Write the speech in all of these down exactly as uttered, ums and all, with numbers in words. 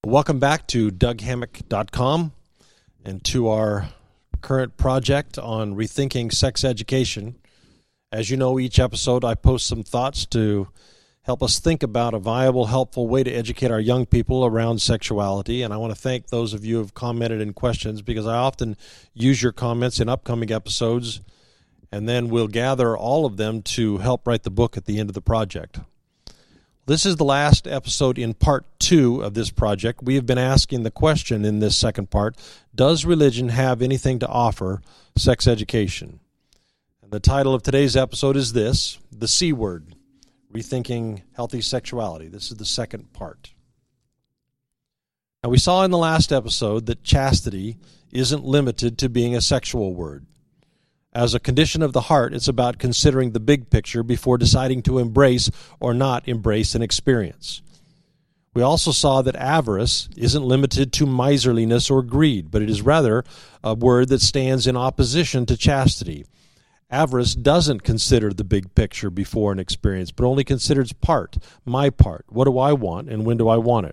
Welcome back to Doug Hammock dot com and to our current project on rethinking sex education. As you know, each episode I post some thoughts to help us think about a viable, helpful way to educate our young people around sexuality. And I want to thank those of you who have commented in questions, because I often use your comments in upcoming episodes, and then we'll gather all of them to help write the book at the end of the project. This is the last episode in part two of this project. We have been asking the question in this second part, does religion have anything to offer sex education? And the title of today's episode is this, the C word, Rethinking Healthy Sexuality. This is the second part. Now, we saw in the last episode that chastity isn't limited to being a sexual word. As a condition of the heart, it's about considering the big picture before deciding to embrace or not embrace an experience. We also saw that avarice isn't limited to miserliness or greed, but it is rather a word that stands in opposition to chastity. Avarice doesn't consider the big picture before an experience, but only considers part, my part. What do I want, and when do I want it?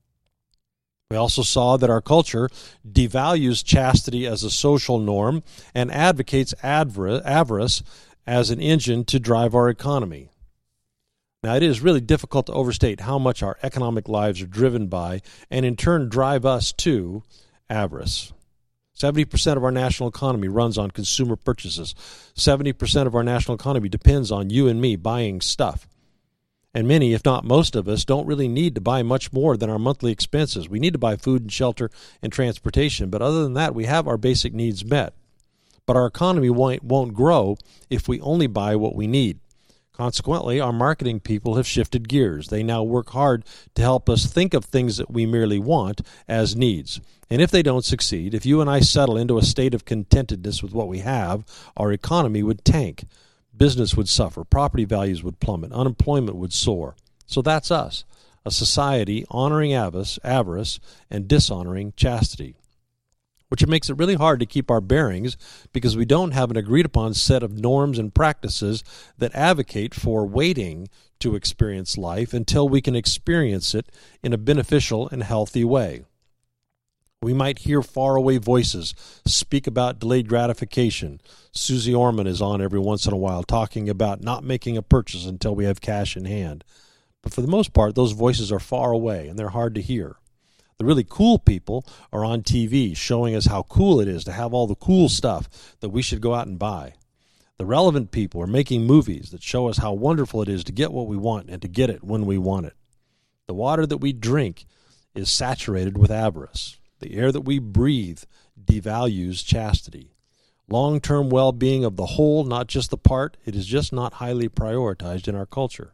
We also saw that our culture devalues chastity as a social norm and advocates avarice as an engine to drive our economy. Now, it is really difficult to overstate how much our economic lives are driven by, and in turn drive us to, avarice. seventy percent of our national economy runs on consumer purchases. seventy percent of our national economy depends on you and me buying stuff. And many, if not most of us, don't really need to buy much more than our monthly expenses. We need to buy food and shelter and transportation, but other than that, we have our basic needs met. But our economy won't, won't grow if we only buy what we need. Consequently, our marketing people have shifted gears. They now work hard to help us think of things that we merely want as needs. And if they don't succeed, if you and I settle into a state of contentedness with what we have, our economy would tank. Business would suffer, property values would plummet, unemployment would soar. So that's us, a society honoring avarice, avarice and dishonoring chastity, which makes it really hard to keep our bearings because we don't have an agreed-upon set of norms and practices that advocate for waiting to experience life until we can experience it in a beneficial and healthy way. We might hear faraway voices speak about delayed gratification. Susie Orman is on every once in a while talking about not making a purchase until we have cash in hand. But for the most part, those voices are far away and they're hard to hear. The really cool people are on T V showing us how cool it is to have all the cool stuff that we should go out and buy. The relevant people are making movies that show us how wonderful it is to get what we want and to get it when we want it. The water that we drink is saturated with avarice. The air that we breathe devalues chastity. Long-term well-being of the whole, not just the part, it is just not highly prioritized in our culture.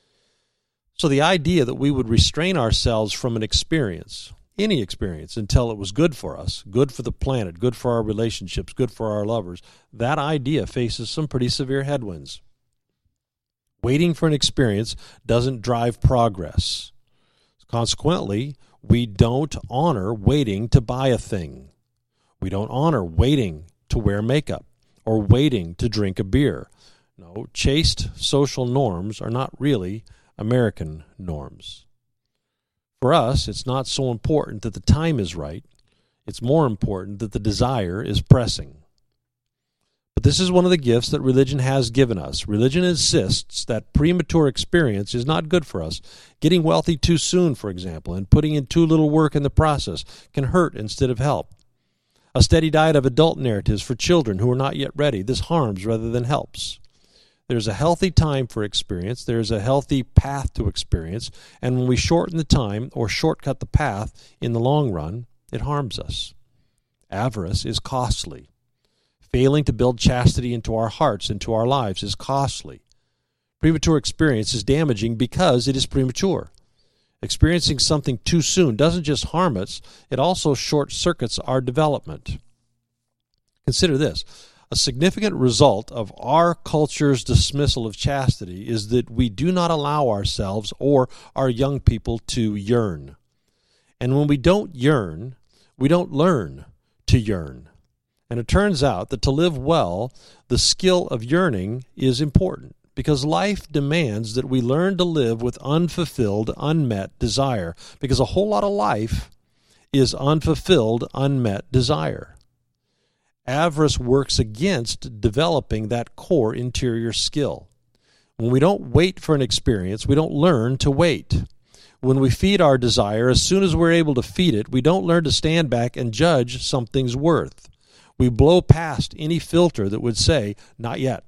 So the idea that we would restrain ourselves from an experience, any experience, until it was good for us, good for the planet, good for our relationships, good for our lovers, that idea faces some pretty severe headwinds. Waiting for an experience doesn't drive progress. Consequently, we don't honor waiting to buy a thing. We don't honor waiting to wear makeup or waiting to drink a beer. No, chaste social norms are not really American norms. For us, it's not so important that the time is right. It's more important that the desire is pressing. But this is one of the gifts that religion has given us. Religion insists that premature experience is not good for us. Getting wealthy too soon, for example, and putting in too little work in the process can hurt instead of help. A steady diet of adult narratives for children who are not yet ready. This harms rather than helps. There's a healthy time for experience. There's a healthy path to experience. And when we shorten the time or shortcut the path in the long run, it harms us. Avarice is costly. Failing to build chastity into our hearts, into our lives, is costly. Premature experience is damaging because it is premature. Experiencing something too soon doesn't just harm us, it also short-circuits our development. Consider this. A significant result of our culture's dismissal of chastity is that we do not allow ourselves or our young people to yearn. And when we don't yearn, we don't learn to yearn. And it turns out that to live well, the skill of yearning is important because life demands that we learn to live with unfulfilled, unmet desire. Because a whole lot of life is unfulfilled, unmet desire. Avarice works against developing that core interior skill. When we don't wait for an experience, we don't learn to wait. When we feed our desire, as soon as we're able to feed it, we don't learn to stand back and judge something's worth. We blow past any filter that would say, not yet.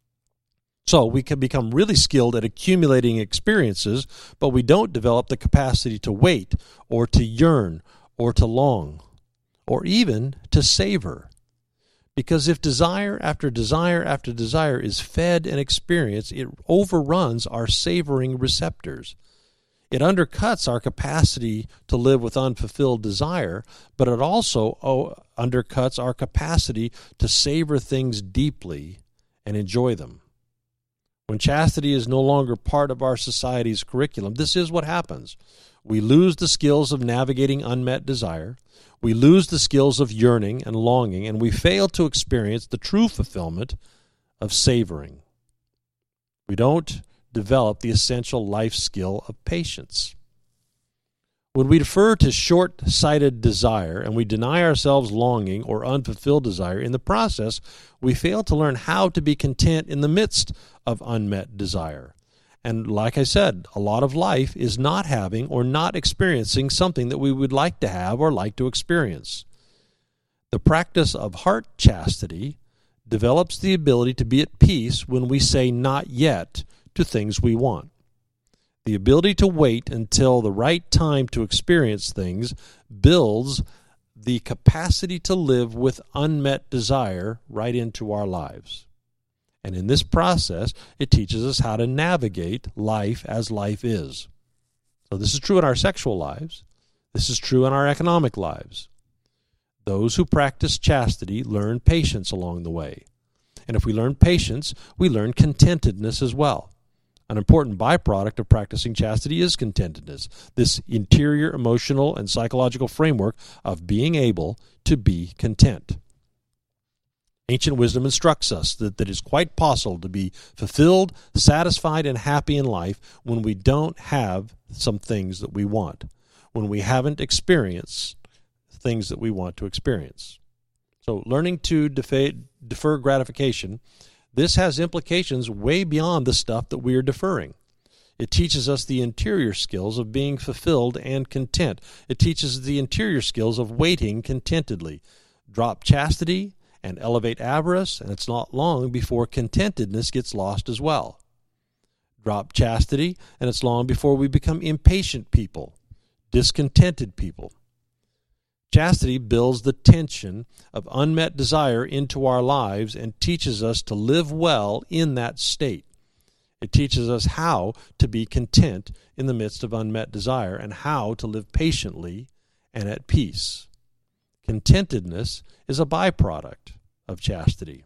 So we can become really skilled at accumulating experiences, but we don't develop the capacity to wait or to yearn or to long or even to savor. Because if desire after desire after desire is fed and experienced, it overruns our savoring receptors. It undercuts our capacity to live with unfulfilled desire, but it also oh, undercuts our capacity to savor things deeply and enjoy them. When chastity is no longer part of our society's curriculum, this is what happens. We lose the skills of navigating unmet desire. We lose the skills of yearning and longing, and we fail to experience the true fulfillment of savoring. We don't develop the essential life skill of patience. When we defer to short-sighted desire and we deny ourselves longing or unfulfilled desire, in the process, we fail to learn how to be content in the midst of unmet desire. And like I said, a lot of life is not having or not experiencing something that we would like to have or like to experience. The practice of heart chastity develops the ability to be at peace when we say not yet to things we want. The ability to wait until the right time to experience things builds the capacity to live with unmet desire right into our lives. And in this process, it teaches us how to navigate life as life is. So this is true in our sexual lives. This is true in our economic lives. Those who practice chastity learn patience along the way. And if we learn patience, we learn contentedness as well. An important byproduct of practicing chastity is contentedness, this interior emotional and psychological framework of being able to be content. Ancient wisdom instructs us that, that it is quite possible to be fulfilled, satisfied, and happy in life when we don't have some things that we want, when we haven't experienced things that we want to experience. So learning to defer, defer gratification, this has implications way beyond the stuff that we are deferring. It teaches us the interior skills of being fulfilled and content. It teaches the interior skills of waiting contentedly. Drop chastity and elevate avarice, and it's not long before contentedness gets lost as well. Drop chastity, and it's long before we become impatient people, discontented people. Chastity builds the tension of unmet desire into our lives and teaches us to live well in that state. It teaches us how to be content in the midst of unmet desire and how to live patiently and at peace. Contentedness is a byproduct of chastity.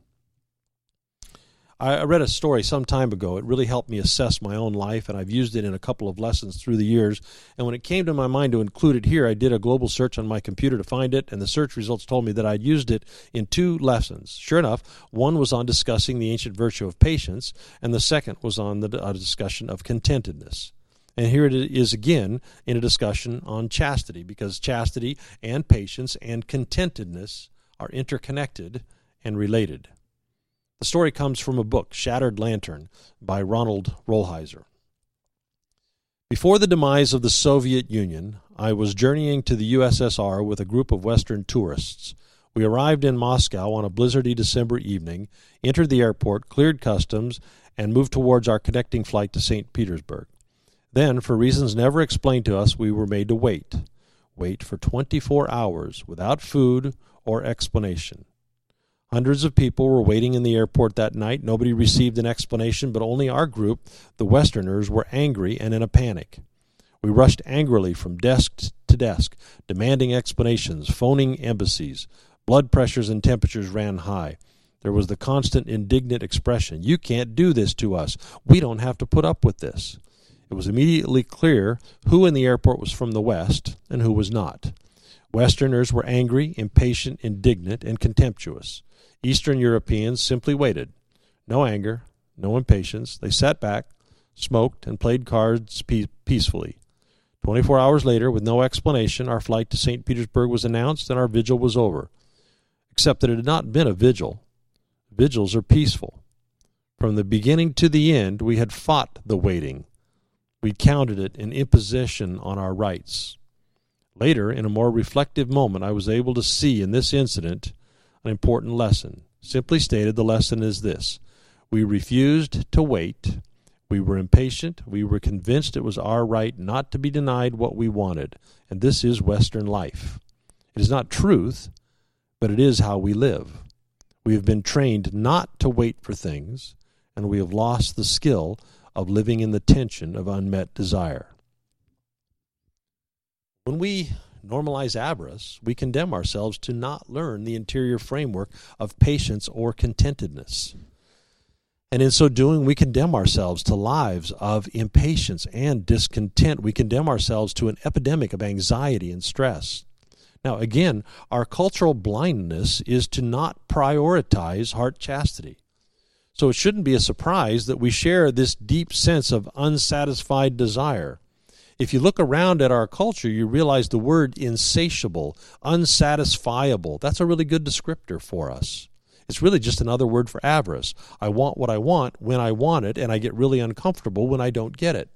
I read a story some time ago. It really helped me assess my own life, and I've used it in a couple of lessons through the years. And when it came to my mind to include it here, I did a global search on my computer to find it, and the search results told me that I'd used it in two lessons. Sure enough, one was on discussing the ancient virtue of patience, and the second was on the a discussion of contentedness. And here it is again in a discussion on chastity, because chastity and patience and contentedness are interconnected and related. The story comes from a book, Shattered Lantern, by Ronald Rolheiser. Before the demise of the Soviet Union, I was journeying to the U S S R with a group of Western tourists. We arrived in Moscow on a blizzardy December evening, entered the airport, cleared customs, and moved towards our connecting flight to Saint Petersburg. Then, for reasons never explained to us, we were made to wait. Wait for twenty-four hours without food or explanation. Hundreds of people were waiting in the airport that night. Nobody received an explanation, but only our group, the Westerners, were angry and in a panic. We rushed angrily from desk to desk, demanding explanations, phoning embassies. Blood pressures and temperatures ran high. There was the constant indignant expression, "You can't do this to us. We don't have to put up with this." It was immediately clear who in the airport was from the West and who was not. Westerners were angry, impatient, indignant, and contemptuous. Eastern Europeans simply waited. No anger, no impatience. They sat back, smoked, and played cards pe- peacefully. twenty-four hours later, with no explanation, our flight to Saint Petersburg was announced and our vigil was over. Except that it had not been a vigil. Vigils are peaceful. From the beginning to the end, we had fought the waiting. We counted it an imposition on our rights. Later, in a more reflective moment, I was able to see in this incident an important lesson. Simply stated, the lesson is this. We refused to wait. We were impatient. We were convinced it was our right not to be denied what we wanted. And this is Western life. It is not truth, but it is how we live. We have been trained not to wait for things, and we have lost the skill of living in the tension of unmet desire. When we normalize avarice, we condemn ourselves to not learn the interior framework of patience or contentedness. And in so doing, we condemn ourselves to lives of impatience and discontent. We condemn ourselves to an epidemic of anxiety and stress. Now, again, our cultural blindness is to not prioritize heart chastity. So it shouldn't be a surprise that we share this deep sense of unsatisfied desire. If you look around at our culture, you realize the word insatiable, unsatisfiable, that's a really good descriptor for us. It's really just another word for avarice. I want what I want when I want it, and I get really uncomfortable when I don't get it.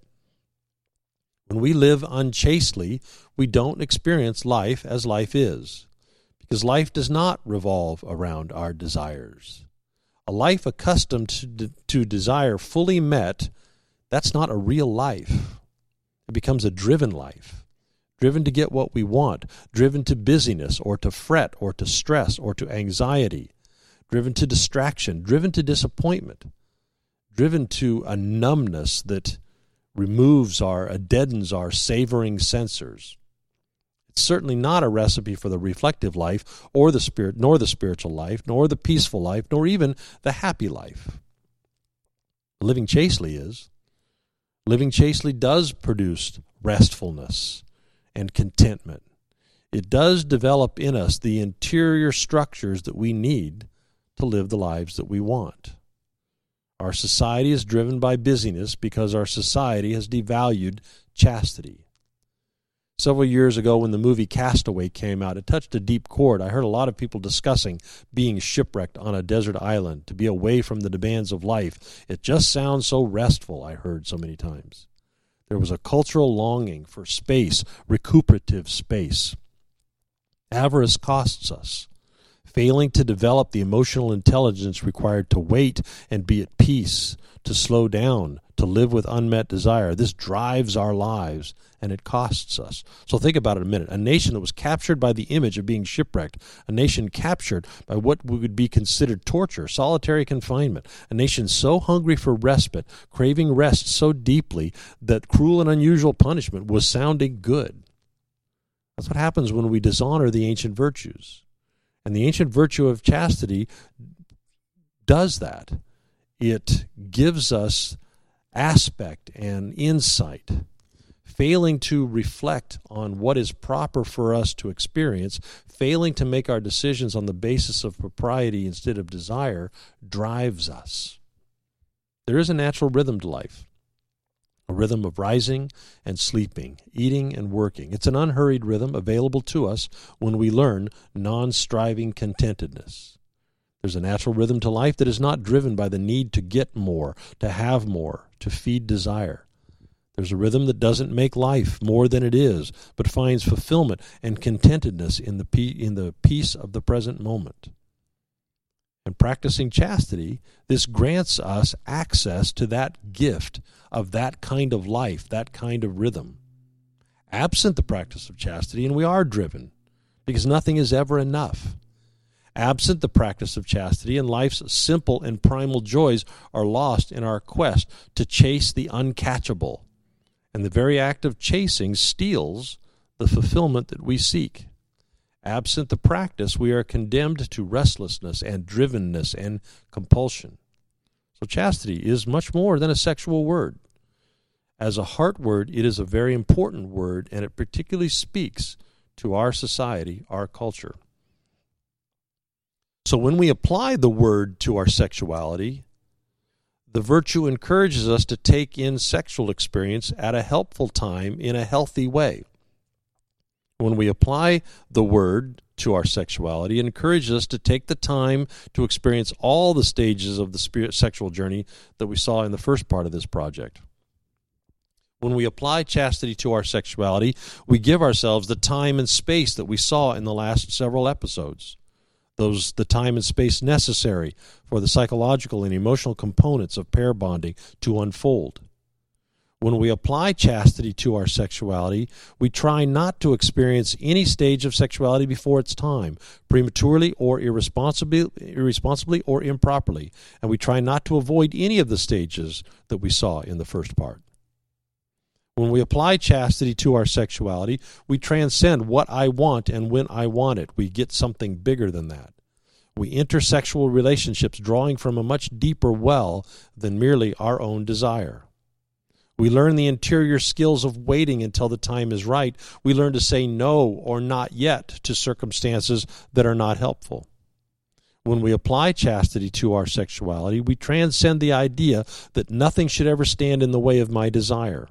When we live unchastely, we don't experience life as life is, because life does not revolve around our desires. A life accustomed to, to desire fully met, that's not a real life. It becomes a driven life, driven to get what we want, driven to busyness or to fret or to stress or to anxiety, driven to distraction, driven to disappointment, driven to a numbness that removes our, uh, deadens our savoring sensors. It's certainly not a recipe for the reflective life or the spirit, nor the spiritual life, nor the peaceful life, nor even the happy life. Living chastely is. Living chastely does produce restfulness and contentment. It does develop in us the interior structures that we need to live the lives that we want. Our society is driven by busyness because our society has devalued chastity. Several years ago when the movie Castaway came out, it touched a deep chord. I heard a lot of people discussing being shipwrecked on a desert island, to be away from the demands of life. It just sounds so restful, I heard so many times. There was a cultural longing for space, recuperative space. Avarice costs us. Failing to develop the emotional intelligence required to wait and be at peace, to slow down, to live with unmet desire. This drives our lives, and it costs us. So think about it a minute. A nation that was captured by the image of being shipwrecked, a nation captured by what would be considered torture, solitary confinement, a nation so hungry for respite, craving rest so deeply that cruel and unusual punishment was sounding good. That's what happens when we dishonor the ancient virtues. And the ancient virtue of chastity does that. It gives us aspect and insight. Failing to reflect on what is proper for us to experience, failing to make our decisions on the basis of propriety instead of desire, drives us. There is a natural rhythm to life, a rhythm of rising and sleeping, eating and working. It's an unhurried rhythm available to us when we learn non-striving contentedness. There's a natural rhythm to life that is not driven by the need to get more, to have more, to feed desire. There's a rhythm that doesn't make life more than it is, but finds fulfillment and contentedness in the pe- in the peace of the present moment. And practicing chastity, this grants us access to that gift of that kind of life, that kind of rhythm. Absent the practice of chastity, and we are driven, because nothing is ever enough. Absent the practice of chastity, and life's simple and primal joys are lost in our quest to chase the uncatchable. And the very act of chasing steals the fulfillment that we seek. Absent the practice, we are condemned to restlessness and drivenness and compulsion. So chastity is much more than a sexual word. As a heart word, it is a very important word, and it particularly speaks to our society, our culture. So when we apply the word to our sexuality, The virtue encourages us to take in sexual experience at a helpful time in a healthy way. When we apply the word to our sexuality, it encourages us to take the time to experience all the stages of the spirit sexual journey that we saw in the first part of this project. When we apply chastity to our sexuality, we give ourselves the time and space that we saw in the last several episodes. Those the time and space necessary for the psychological and emotional components of pair bonding to unfold. When we apply chastity to our sexuality, we try not to experience any stage of sexuality before its time, prematurely or irresponsibly, irresponsibly or improperly, and we try not to avoid any of the stages that we saw in the first part. When we apply chastity to our sexuality, we transcend what I want and when I want it. We get something bigger than that. We enter sexual relationships drawing from a much deeper well than merely our own desire. We learn the interior skills of waiting until the time is right. We learn to say no or not yet to circumstances that are not helpful. When we apply chastity to our sexuality, we transcend the idea that nothing should ever stand in the way of my desire.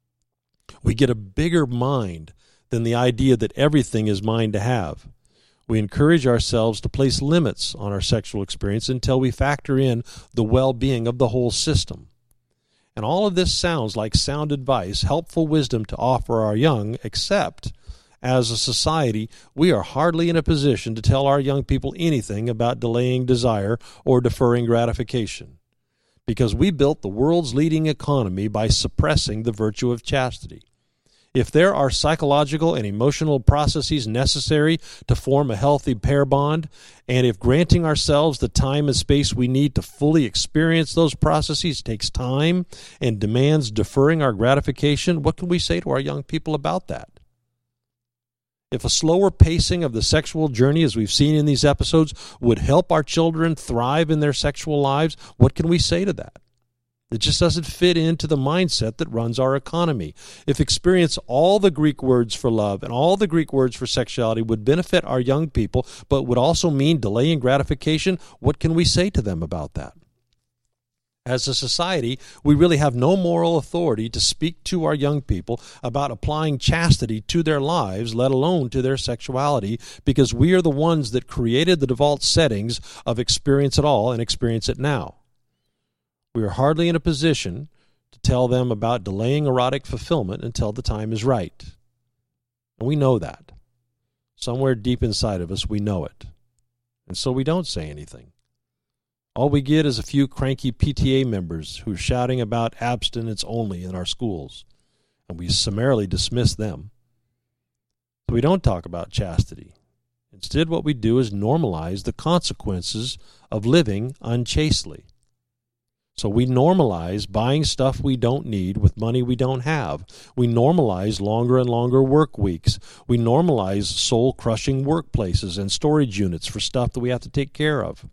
We get a bigger mind than the idea that everything is mine to have. We encourage ourselves to place limits on our sexual experience until we factor in the well-being of the whole system. And all of this sounds like sound advice, helpful wisdom to offer our young, except as a society, we are hardly in a position to tell our young people anything about delaying desire or deferring gratification, because we built the world's leading economy by suppressing the virtue of chastity. If there are psychological and emotional processes necessary to form a healthy pair bond, and if granting ourselves the time and space we need to fully experience those processes takes time and demands deferring our gratification, what can we say to our young people about that? If a slower pacing of the sexual journey, as we've seen in these episodes, would help our children thrive in their sexual lives, what can we say to that? It just doesn't fit into the mindset that runs our economy. If experience all the Greek words for love and all the Greek words for sexuality would benefit our young people, but would also mean delaying gratification, what can we say to them about that? As a society, we really have no moral authority to speak to our young people about applying chastity to their lives, let alone to their sexuality, because we are the ones that created the default settings of experience it all and experience it now. We are hardly in a position to tell them about delaying erotic fulfillment until the time is right. And we know that. Somewhere deep inside of us, we know it. And so we don't say anything. All we get is a few cranky P T A members who are shouting about abstinence only in our schools, and we summarily dismiss them. So we don't talk about chastity. Instead, what we do is normalize the consequences of living unchastely. So we normalize buying stuff we don't need with money we don't have. We normalize longer and longer work weeks. We normalize soul-crushing workplaces and storage units for stuff that we have to take care of.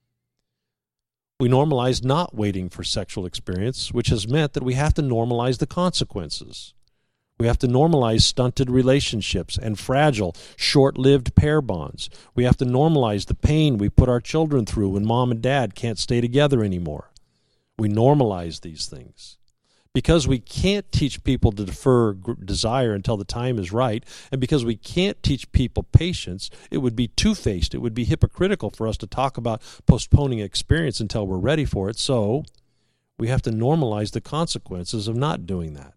We normalize not waiting for sexual experience, which has meant that we have to normalize the consequences. We have to normalize stunted relationships and fragile, short-lived pair bonds. We have to normalize the pain we put our children through when mom and dad can't stay together anymore. We normalize these things. Because we can't teach people to defer desire until the time is right, and because we can't teach people patience, it would be two-faced. It would be hypocritical for us to talk about postponing experience until we're ready for it. So we have to normalize the consequences of not doing that.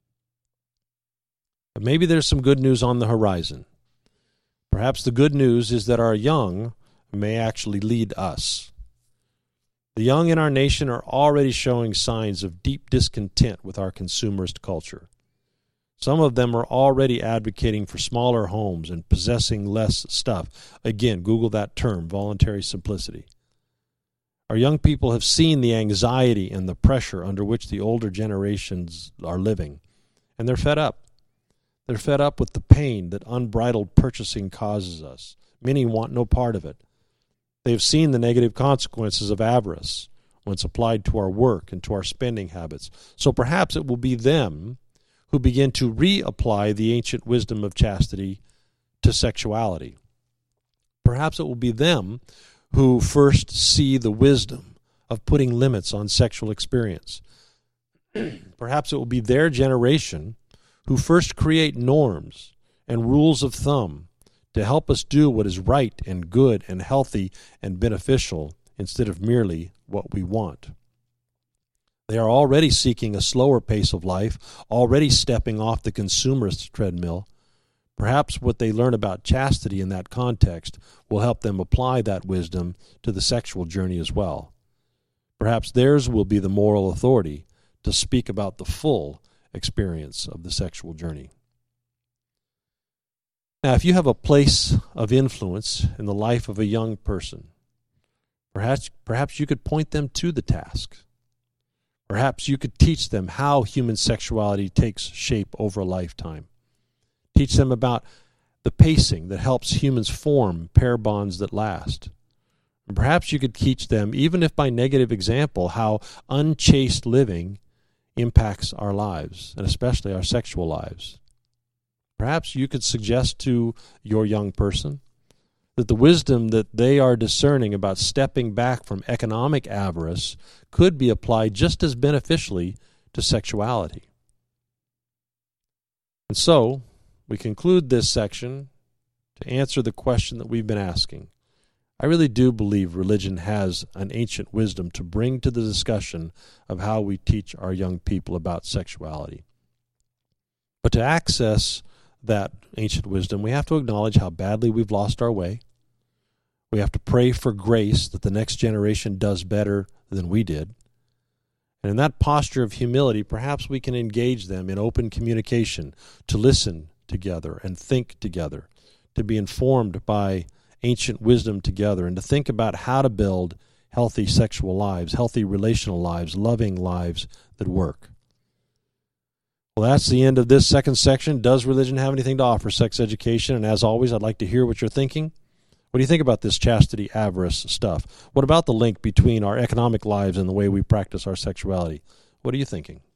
But maybe there's some good news on the horizon. Perhaps the good news is that our young may actually lead us. The young in our nation are already showing signs of deep discontent with our consumerist culture. Some of them are already advocating for smaller homes and possessing less stuff. Again, Google that term, voluntary simplicity. Our young people have seen the anxiety and the pressure under which the older generations are living, and they're fed up. They're fed up with the pain that unbridled purchasing causes us. Many want no part of it. They have seen the negative consequences of avarice when it's applied to our work and to our spending habits. So perhaps it will be them who begin to reapply the ancient wisdom of chastity to sexuality. Perhaps it will be them who first see the wisdom of putting limits on sexual experience. Perhaps it will be their generation who first create norms and rules of thumb to help us do what is right and good and healthy and beneficial instead of merely what we want. They are already seeking a slower pace of life, already stepping off the consumerist treadmill. Perhaps what they learn about chastity in that context will help them apply that wisdom to the sexual journey as well. Perhaps theirs will be the moral authority to speak about the full experience of the sexual journey. Now, if you have a place of influence in the life of a young person, perhaps, perhaps you could point them to the task. Perhaps you could teach them how human sexuality takes shape over a lifetime. Teach them about the pacing that helps humans form pair bonds that last. And perhaps you could teach them, even if by negative example, how unchaste living impacts our lives, and especially our sexual lives. Perhaps you could suggest to your young person that the wisdom that they are discerning about stepping back from economic avarice could be applied just as beneficially to sexuality. And so, we conclude this section to answer the question that we've been asking. I really do believe religion has an ancient wisdom to bring to the discussion of how we teach our young people about sexuality. But to access that ancient wisdom, we have to acknowledge how badly we've lost our way. We have to pray for grace that the next generation does better than we did. And in that posture of humility, perhaps we can engage them in open communication, to listen together and think together, to be informed by ancient wisdom together, and to think about how to build healthy sexual lives, healthy relational lives, loving lives that work. Well, that's the end of this second section. Does religion have anything to offer sex education? And as always, I'd like to hear what you're thinking. What do you think about this chastity, avarice stuff? What about the link between our economic lives and the way we practice our sexuality? What are you thinking?